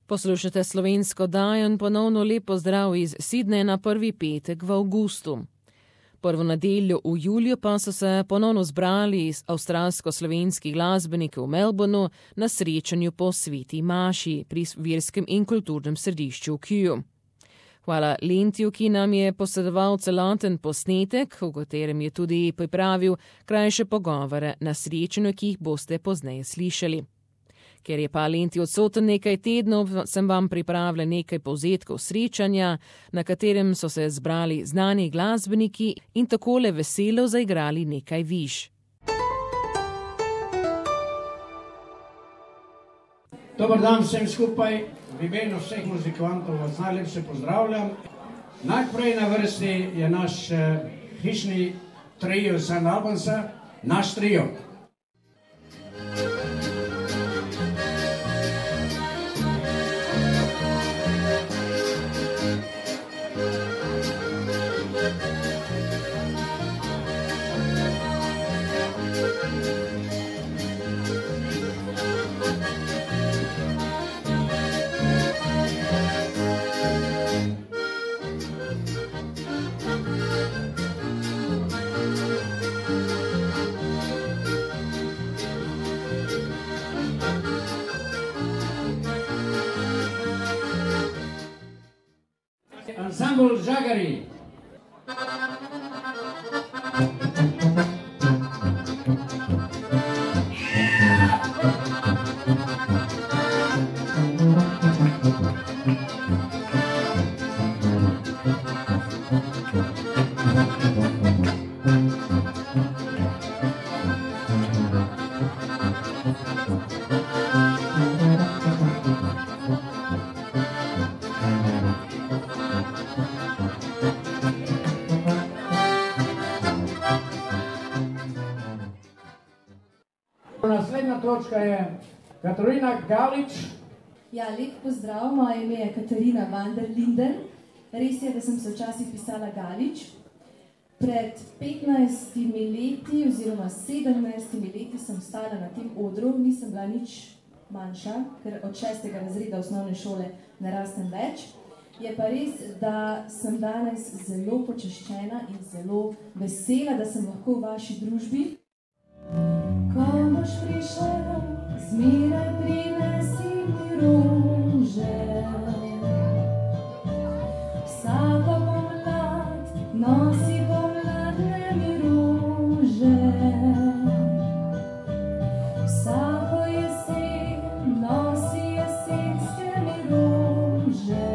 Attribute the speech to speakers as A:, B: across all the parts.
A: Poslušate slovensko oddajo in ponovno lep pozdrav iz Sydneyja na prvi petek v avgustu. Prvo nedeljo v juliju pa so se ponovno zbrali avstralsko-slovenski glasbeniki v Melbourneu na srečanju po Sveti maši pri verskem in kulturnem središču v Kewu. Hvala Lentiju, ki nam je posredoval celoten posnetek, v katerem je tudi pripravil krajše pogovore na srečanju, ki jih boste pozneje slišali. Ker je pa Lenti odsoten nekaj tednov, sem vam pripravila nekaj povzetkov srečanja, na katerem so se zbrali znani glasbeniki in takole veselo zaigrali nekaj viž.
B: Dobar dan vsem skupaj, v imenu vseh muzikantov vas najlepše pozdravljam. Najprej na vrsti je naš hišni trio St. Albansa, naš trio. Ensemble Žagari. Naslednja točka je Katarina Galič.
C: Ja, lep pozdrav, moje ime je Katarina van der Linden. Res je, da sem se včasih pisala Galič. Pred 15 leti oziroma 17 leti sem stala na tem odru, nisem bila nič manjša, ker od 6. razreda osnovne šole ne rastem več. Je pa res, da sem danes zelo počaščena in zelo vesela, da sem lahko v vaši družbi. Ko boš prišel, zmeraj prinesi mi rože. Vsako pomlad nosi pomladne mi rože. Vsako jesen nosi jesenske mi rože.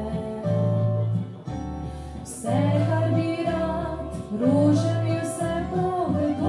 C: Vse, kar bi rad, rože mi vse povedo.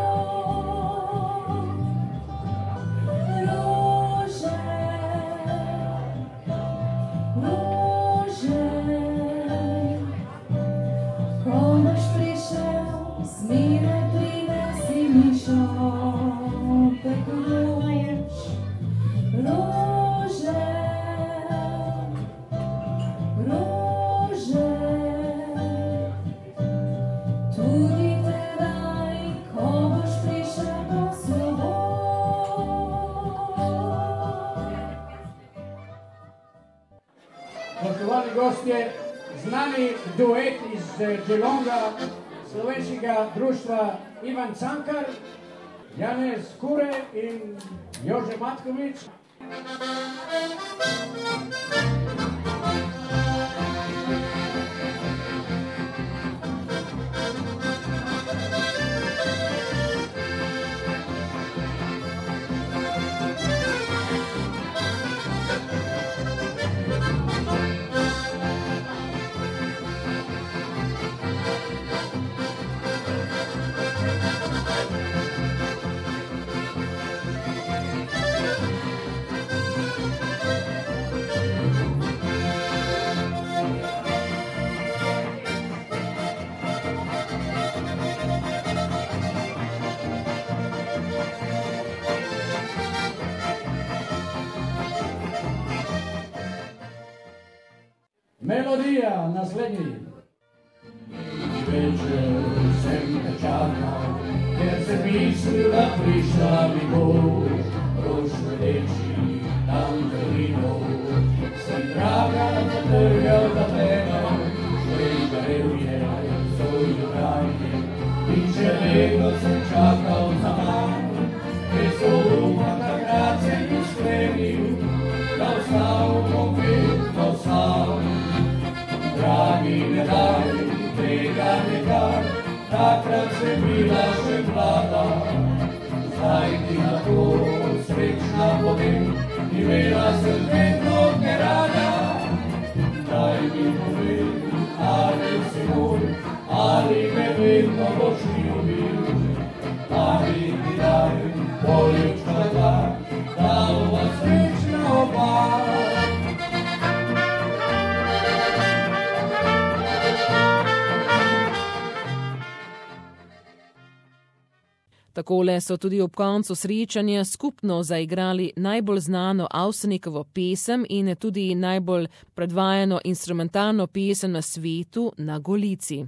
B: Poštovani gostje, znani duet iz Geelonga, slovenskega društva Ivan Cankar, Janez Kure in Jože Matkovič. Melodija, naslednji. Večer sem te čakal, ker sem mislil, da prišla mi bo, rož rdeči, tam verino,
A: Takole so tudi ob koncu srečanja skupno zaigrali najbolj znano Avsenikovo pesem in tudi najbolj predvajano instrumentalno pesem na svetu Na Golici.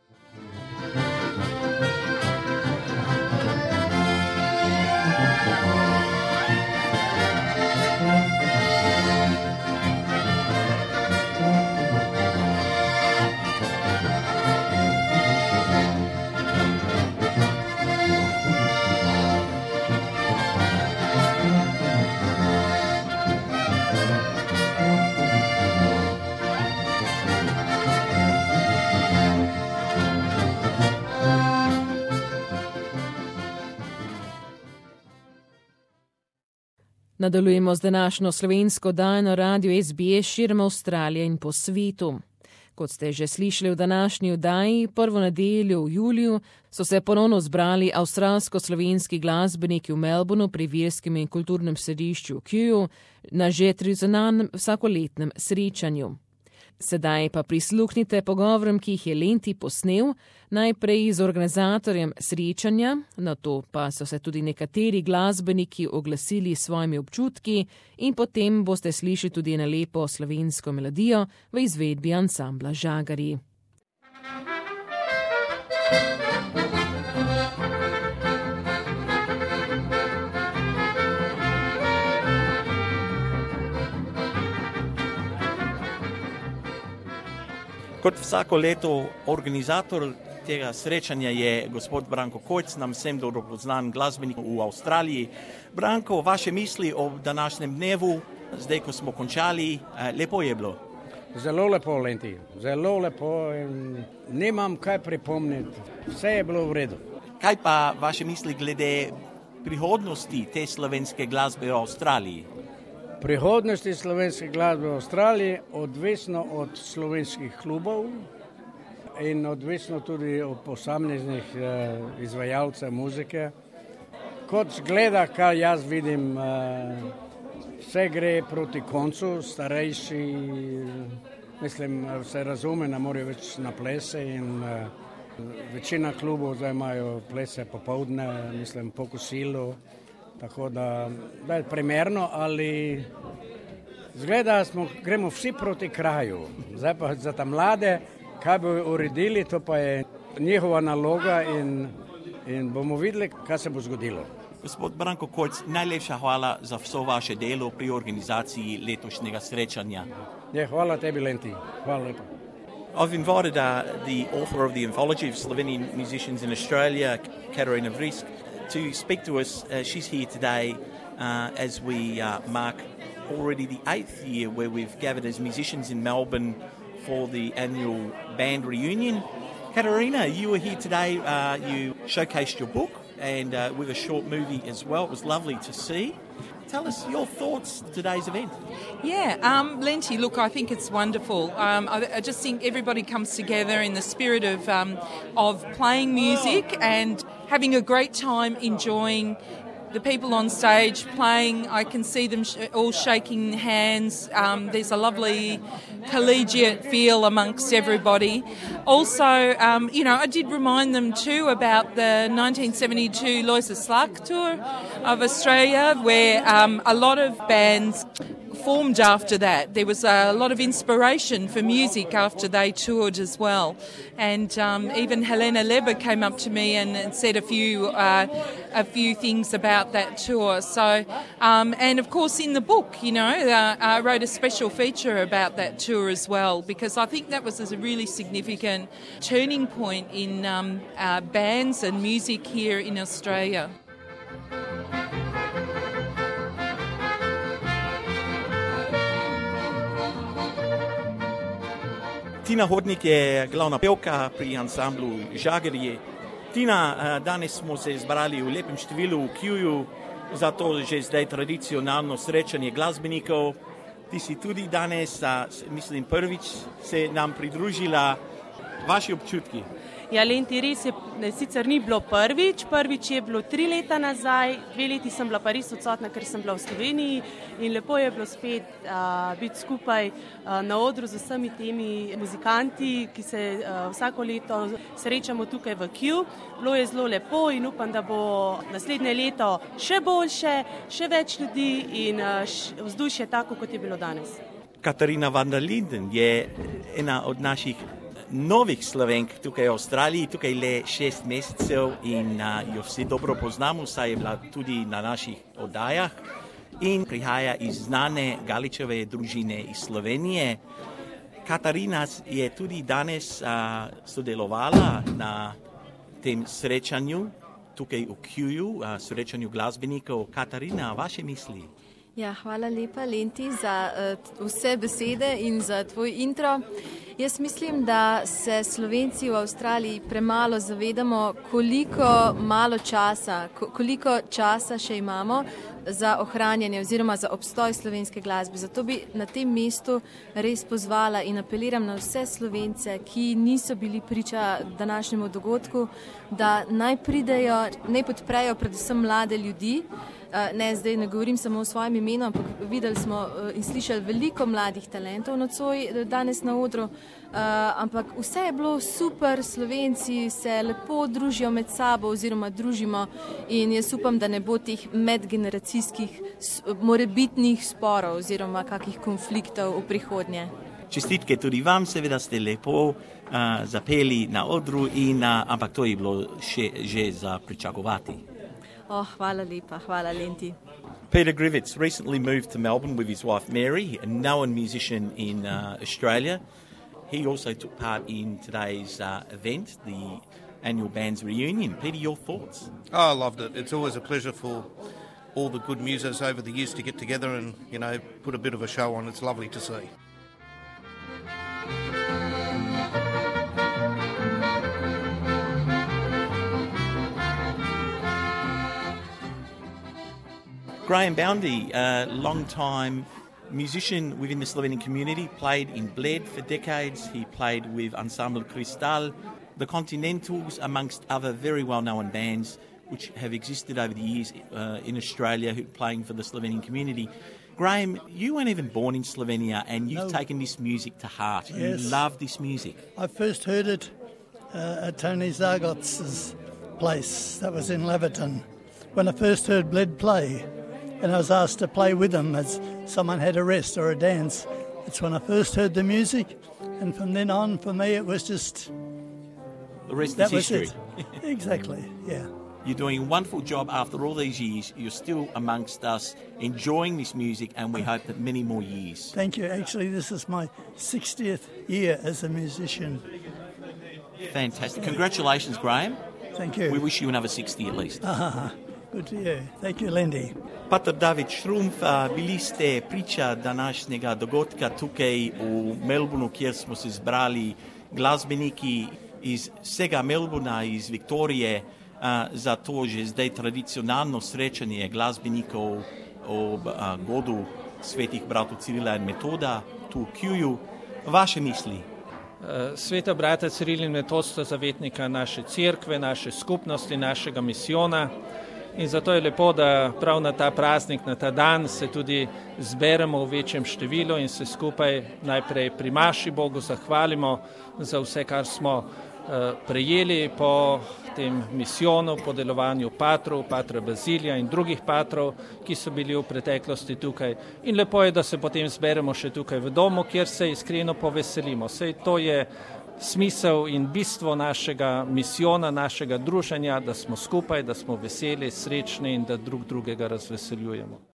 A: Nadaljujemo z današnjo slovensko oddajo na radiu SBS širom Avstralije in po svetu. Kot ste že slišali v današnji oddaji, prvo nedeljo v juliju so se ponovno zbrali avstralsko-slovenski glasbeniki v Melbournu pri verskem in kulturnem središču Kew na že tradicionalnem vsakoletnem srečanju. Sedaj pa prisluhnite pogovorom, ki jih je Lenti posnel, najprej z organizatorjem srečanja, nato pa so se tudi nekateri glasbeniki oglasili s svojimi občutki in potem boste slišali tudi eno lepo slovensko melodijo v izvedbi ansambla Žagarji.
D: Kot vsako leto organizator tega srečanja je gospod Branko Kojc, nam vsem dobro poznan glasbenik v Avstraliji. Branko, vaše misli o današnjem dnevu, zdaj ko smo končali, lepo je bilo?
B: Zelo lepo, Lenti, zelo lepo in nimam kaj pripomniti, vse je bilo v redu.
D: Kaj pa vaše misli glede prihodnosti te slovenske glasbe v Avstraliji?
B: Prihodnosti slovenske glasbe v Avstraliji odvisno od slovenskih klubov in odvisno tudi od posameznih izvajalcev muzike. Kot zgleda, kar jaz vidim, vse gre proti koncu, starejši, mislim, se razume, ne morejo več na plese in večina klubov zdaj imajo plese popoldne, mislim, po kosilu. Tako da je primerno, ali zgleda, gremo vsi proti kraju. Zdaj pa za ta mlade, kaj bi uredili, to pa je njihova naloga in bomo videli, kaj se bo zgodilo.
D: Gospod Branko Kojc, najlepša hvala za vso vaše delo pri organizaciji letošnjega srečanja.
B: Hvala tebi, Lenti. Hvala lepa.
D: I've invited the author of the Anthology of Slovenian Musicians in Australia, Katarina Vrisk, to speak to us. She's here today as we mark already the 8th year where we've gathered as musicians in Melbourne for the annual band reunion. Katarina, you were here today. You showcased your book and with a short movie as well. It was lovely to see. Tell us your thoughts on today's event.
E: Lenti, look, I think it's wonderful. I just think everybody comes together in the spirit of playing music and having a great time enjoying the people on stage playing. I can see them all shaking hands. There's a lovely collegiate feel amongst everybody. Also, I did remind them too about the 1972 Loisa Slark tour of Australia, where a lot of bands formed after that. There was a lot of inspiration for music after they toured as well. And even Helena Leber came up to me and said a few things about that tour. So, and of course in the book, I wrote a special feature about that tour as well, because I think that was a really significant turning point in bands and music here in Australia.
D: Tina Hodnik je glavna pevka pri ansamblu Žagarji. Tina, danes smo se zbrali v lepem številu v Kewju za to že zdaj tradicionalno srečanje glasbenikov. Ti si tudi danes, mislim, prvič se nam pridružila. Vaši občutki?
F: Ja, Lenti, res je, sicer ni bilo prvič je bilo 3 leta nazaj, 2 leti sem bila pa res odsotna, ker sem bila v Sloveniji in lepo je bilo spet biti skupaj na odru z vsemi temi muzikanti, ki se vsako leto srečamo tukaj v Kew. Bilo je zelo lepo in upam, da bo naslednje leto še boljše, še več ljudi in vzdušje tako, kot je bilo danes.
D: Katarina van der Linden je ena od naših novih Slovenk tukaj v Avstraliji, tukaj le 6 mesecev in jo vsi dobro poznamo, saj je bila tudi na naših oddajah in prihaja iz znane Galičeve družine iz Slovenije. Katarina je tudi danes sodelovala na tem srečanju tukaj v Kewu, srečanju glasbenikov. Katarina, vaše misli?
G: Ja, hvala lepa, Lenti, za vse besede in za tvoj intro. Jaz mislim, da se Slovenci v Avstraliji premalo zavedamo, koliko časa še imamo za ohranjanje oziroma za obstoj slovenske glasbe. Zato bi na tem mestu res pozvala in apeliram na vse Slovence, ki niso bili priča današnjemu dogodku, da naj pridejo, naj podprejo predvsem mlade ljudi. Zdaj ne govorim samo o svojem imenu, ampak videli smo in slišali veliko mladih talentov nocoj danes na odru, ampak vse je bilo super, Slovenci se lepo družijo med sabo oziroma družimo in jaz upam, da ne bo teh medgeneracijskih morebitnih sporov oziroma kakih konfliktov v prihodnje.
D: Čestitke tudi vam, seveda ste lepo zapeli na odru, ampak to je bilo že za pričakovati.
G: Hvala lepa, hvala Lenti.
D: Peter Grivets recently moved to Melbourne with his wife Mary, a known musician in Australia. He also took part in today's event, the annual band's reunion. Peter, your thoughts?
H: I loved it. It's always a pleasure for all the good musos over the years to get together and, put a bit of a show on. It's lovely to see.
D: Graham Boundy, a long-time musician within the Slovenian community, played in Bled for decades. He played with Ensemble Cristal, the Continentals, amongst other very well-known bands which have existed over the years in Australia, playing for the Slovenian community. Graham, you weren't even born in Slovenia and you've taken this music to heart. Yes. You love this music.
I: I first heard it at Tony Zargotz's place, that was in Laverton, when I first heard Bled play. And I was asked to play with them as someone had a rest or a dance. That's when I first heard the music, and from then on, for me, it was just...
D: The rest is history.
I: Exactly, yeah.
D: You're doing a wonderful job after all these years. You're still amongst us, enjoying this music, and we hope that many more years.
I: Thank you. Actually, this is my 60th year as a musician.
D: Fantastic. Congratulations, Graham.
I: Thank you.
D: We wish you another 60 at least.
I: Good to you. Thank you, Lindy.
D: Pater David Šrumf, bili ste priča današnjega dogodka tukaj v Melbourneu, kjer smo se zbrali glasbeniki iz vsega Melbourna, iz Viktorije, za to že zdaj tradicionalno srečanje glasbenikov ob godu svetih bratov Cirila in Metoda tu v Kewu. Vaše misli?
J: Sveta brata Ciril in Metod sta zavetnika naše cerkve, naše skupnosti, našega misijona. In zato je lepo, da prav na ta praznik, na ta dan se tudi zberemo v večjem številu in se skupaj najprej pri maši Bogu zahvalimo za vse, kar smo prejeli po tem misijonu, po delovanju patrov, patra Bazilija in drugih patrov, ki so bili v preteklosti tukaj. In lepo je, da se potem zberemo še tukaj v domu, kjer se iskreno poveselimo. Sej to je smisel in bistvo našega misijona, našega druženja, da smo skupaj, da smo veseli, srečni in da drug drugega razveseljujemo.